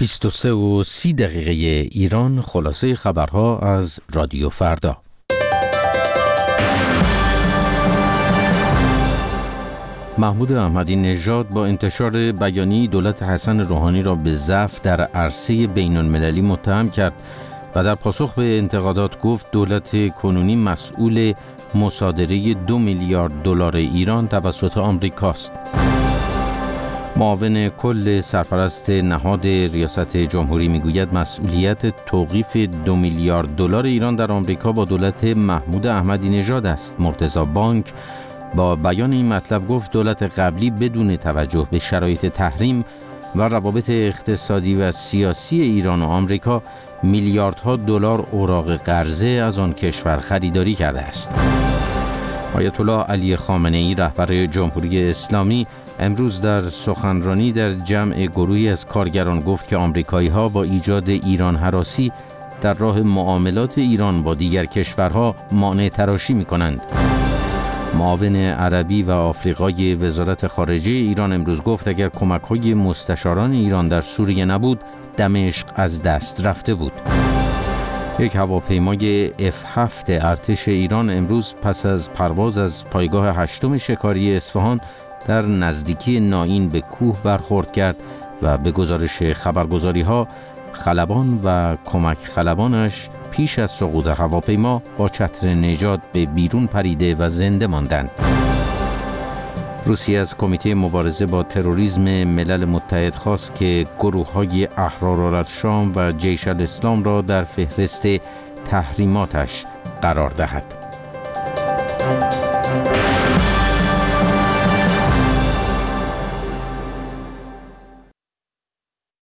23:30 ایران. خلاصه خبرها از رادیو فردا. محمود احمدی نژاد با انتشار بیانیه دولت حسن روحانی را به ضعف در عرصه بین‌المللی متهم کرد و در پاسخ به انتقادات گفت دولت کنونی مسئول مصادره 2 میلیارد دلار ایران توسط آمریکاست. معاون کل سرپرست نهاد ریاست جمهوری میگوید مسئولیت توقیف 2 میلیارد دلار ایران در آمریکا با دولت محمود احمدی نژاد است. مرتضی بانک با بیان این مطلب گفت دولت قبلی بدون توجه به شرایط تحریم و روابط اقتصادی و سیاسی ایران و آمریکا میلیاردها دلار اوراق قرضه از آن کشور خریداری کرده است. آیت الله علی خامنه‌ای رهبر جمهوری اسلامی امروز در سخنرانی در جمع گروهی از کارگران گفت که آمریکایی‌ها با ایجاد ایران هراسی در راه معاملات ایران با دیگر کشورها مانع تراشی می‌کنند. معاون عربی و آفریقای وزارت خارجه ایران امروز گفت اگر کمک‌های مستشاران ایران در سوریه نبود دمشق از دست رفته بود. یک هواپیمای F7 ارتش ایران امروز پس از پرواز از پایگاه 8 شکاری اصفهان در نزدیکی نائین به کوه برخورد کرد و به گزارش خبرگزاری‌ها خلبان و کمک خلبانش پیش از سقوط هواپیما با چتر نجات به بیرون پریده و زنده ماندند. روسیه از کمیته مبارزه با تروریسم ملل متحد خواست که گروه‌های احرارالشام و جیش الاسلام را در فهرست تحریماتش قرار دهد.